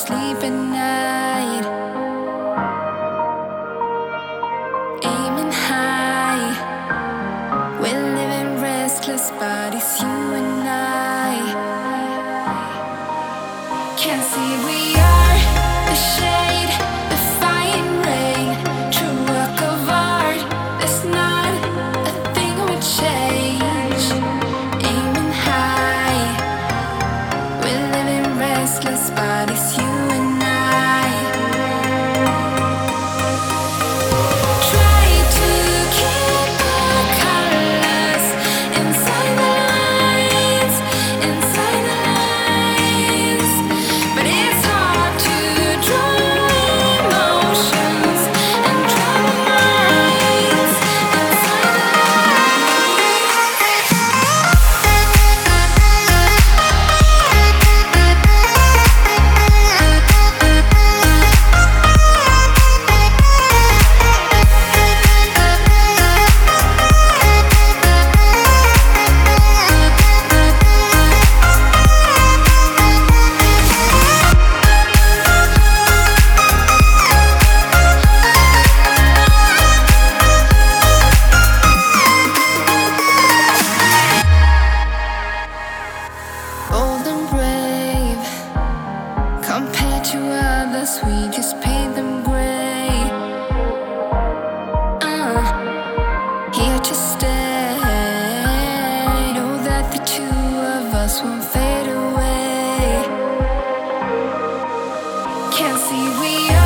sleep at night, aiming high. We're living restless bodies, you and I. Can't see we are the shade, defying rain, true work of art. There's not a thing would change. Aiming high, we're living restless bodies, you and I. Try to keep the colors inside the lines, inside the lines, but it's hard to draw emotions and trouble minds inside the bold and brave, compared to others, we just paint them gray. Here to stay, know that the two of us won't fade away. Can't see we